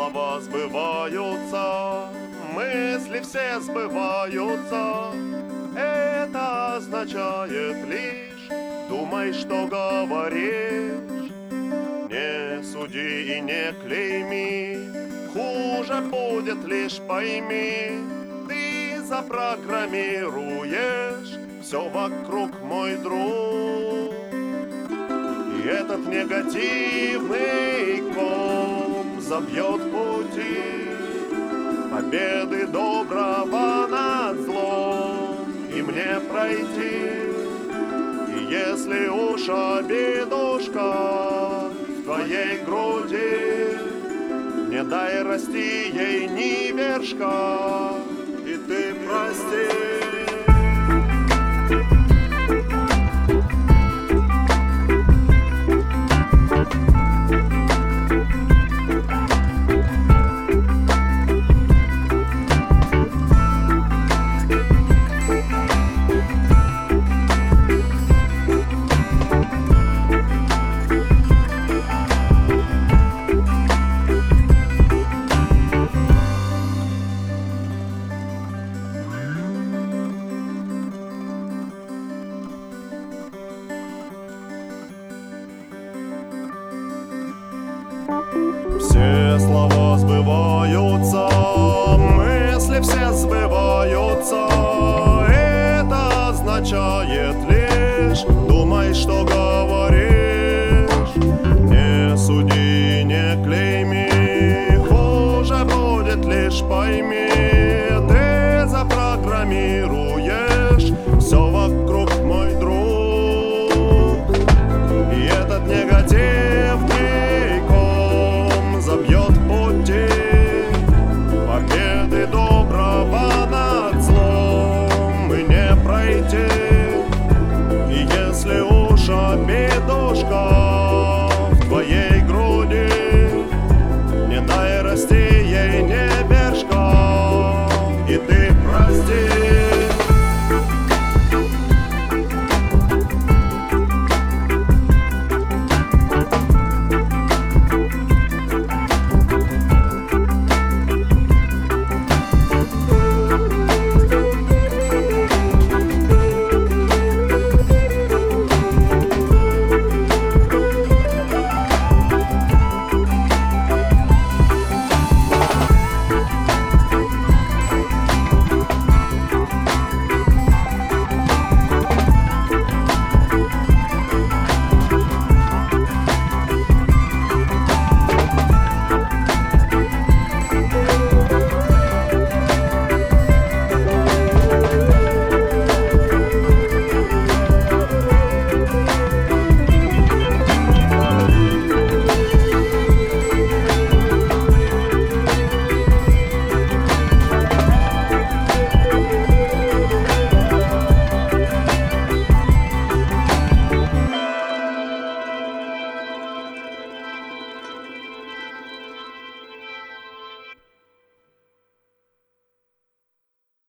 слова сбываются, мысли все сбываются. Это означает лишь думай, что говоришь. Не суди и не клейми, хуже будет, лишь пойми. Ты запрограммируешь все вокруг, мой друг. И этот негативный ком забьет пути победы доброго над злом, и мне пройти. И если уж обидушка в твоей груди, не дай расти ей ни вершка, и ты прости. Все слова сбываются, мысли все сбываются. Это означает лишь думай, что говоришь. Не суди, не клейми, хуже будет, лишь пойми. Ты запрограммируешь